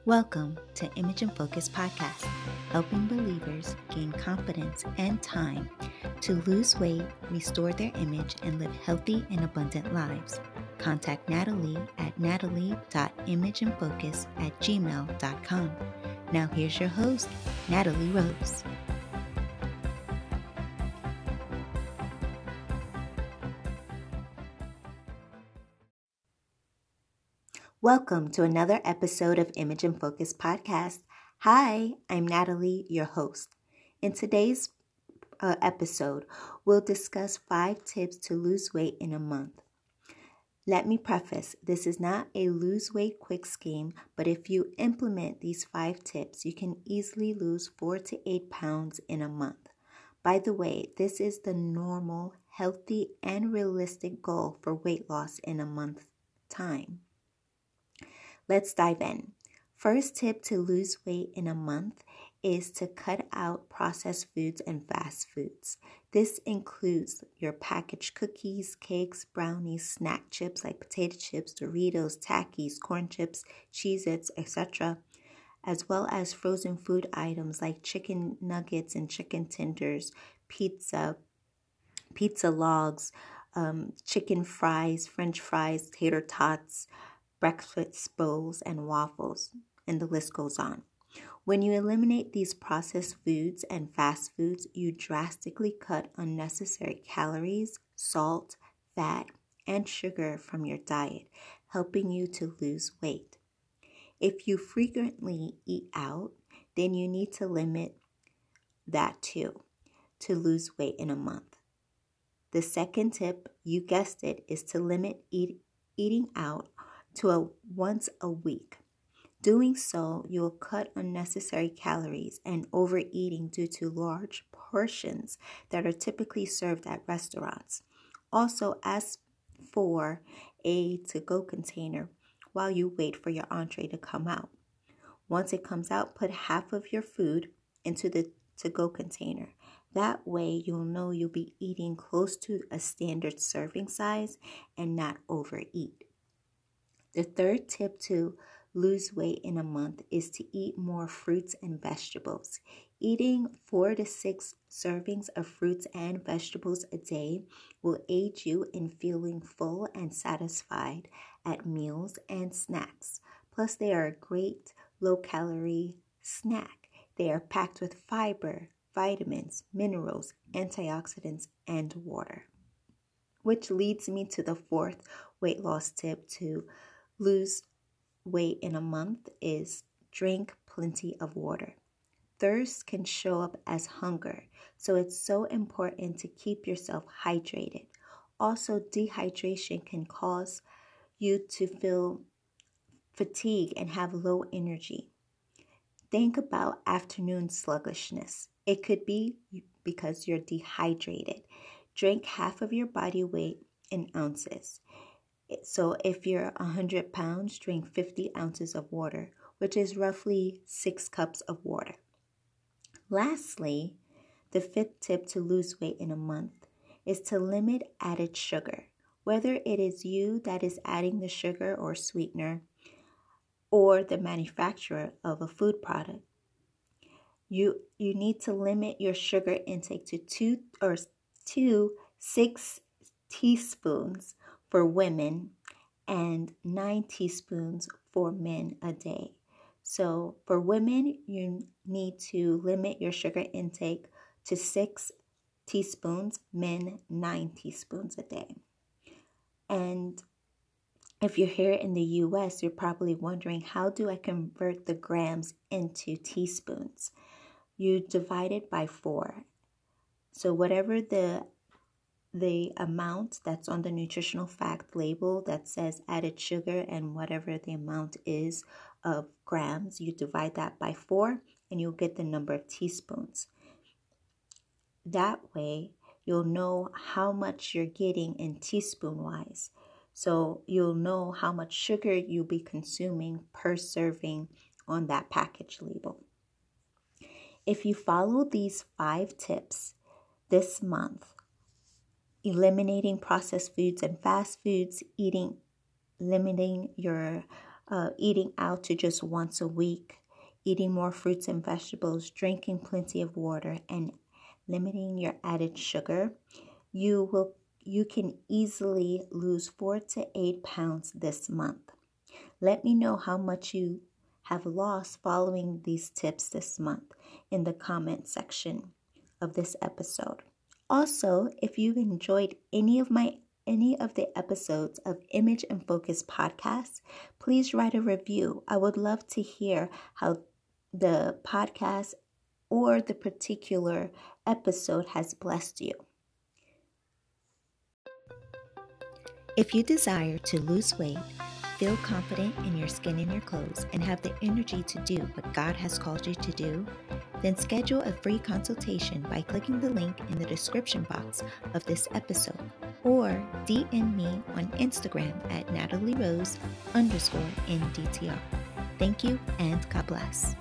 Welcome to Image and Focus Podcast, helping believers gain confidence and time to lose weight, restore their image, and live healthy and abundant lives. Contact Natalie at natalie.imageandfocus@gmail.com. Now here's your host, Natalie Rose. Welcome to another episode of Image and Focus Podcast. Hi, I'm Natalie, your host. In today's episode, we'll discuss 5 tips to lose weight in a month. Let me preface, this is not a lose weight quick scheme, but if you implement these 5 tips, you can easily lose 4 to 8 pounds in a month. By the way, this is the normal, healthy, and realistic goal for weight loss in a month's time. Let's dive in. First tip to lose weight in a month is to cut out processed foods and fast foods. This includes your packaged cookies, cakes, brownies, snack chips like potato chips, Doritos, Takis, corn chips, Cheez-Its, etc., as well as frozen food items like chicken nuggets and chicken tenders, pizza logs, chicken fries, French fries, tater tots, breakfast bowls, and waffles, and the list goes on. When you eliminate these processed foods and fast foods, you drastically cut unnecessary calories, salt, fat, and sugar from your diet, helping you to lose weight. If you frequently eat out, then you need to limit that too to lose weight in a month. The second tip, you guessed it, is to limit eating out to once a week. Doing so, you will cut unnecessary calories and overeating due to large portions that are typically served at restaurants. Also, ask for a to-go container while you wait for your entree to come out. Once it comes out, put half of your food into the to-go container. That way, you'll know you'll be eating close to a standard serving size and not overeat. The third tip to lose weight in a month is to eat more fruits and vegetables. Eating 4 to 6 servings of fruits and vegetables a day will aid you in feeling full and satisfied at meals and snacks. Plus, they are a great low-calorie snack. They are packed with fiber, vitamins, minerals, antioxidants, and water. Which leads me to the fourth weight loss tip to lose weight in a month is drink plenty of water. Thirst can show up as hunger, so it's so important to keep yourself hydrated. Also, dehydration can cause you to feel fatigue and have low energy. Think about afternoon sluggishness. It could be because you're dehydrated. Drink half of your body weight in ounces. So if you're 100 pounds, drink 50 ounces of water, which is roughly 6 cups of water. Lastly, the fifth tip to lose weight in a month is to limit added sugar. Whether it is you that is adding the sugar or sweetener or the manufacturer of a food product, you need to limit your sugar intake to 6 teaspoons for women and 9 teaspoons for men a day. So for women, you need to limit your sugar intake to 6 teaspoons, men 9 teaspoons a day. And if you're here in the US, you're probably wondering, how do I convert the grams into teaspoons? You divide it by 4. So whatever the amount that's on the nutritional fact label that says added sugar and whatever the amount is of grams, you divide that by 4 and you'll get the number of teaspoons. That way, you'll know how much you're getting in teaspoon-wise. So you'll know how much sugar you'll be consuming per serving on that package label. If you follow these 5 tips this month, eliminating processed foods and fast foods, limiting your eating out to just once a week, eating more fruits and vegetables, drinking plenty of water, and limiting your added sugar, you can easily lose 4 to 8 pounds this month. Let me know how much you have lost following these tips this month in the comment section of this episode. Also, if you've enjoyed any of the episodes of Image and Focus podcast, please write a review. I would love to hear how the podcast or the particular episode has blessed you. If you desire to lose weight, feel confident in your skin and your clothes, and have the energy to do what God has called you to do, then schedule a free consultation by clicking the link in the description box of this episode, or DM me on Instagram at NatalieRose_NDTR. Thank you and God bless.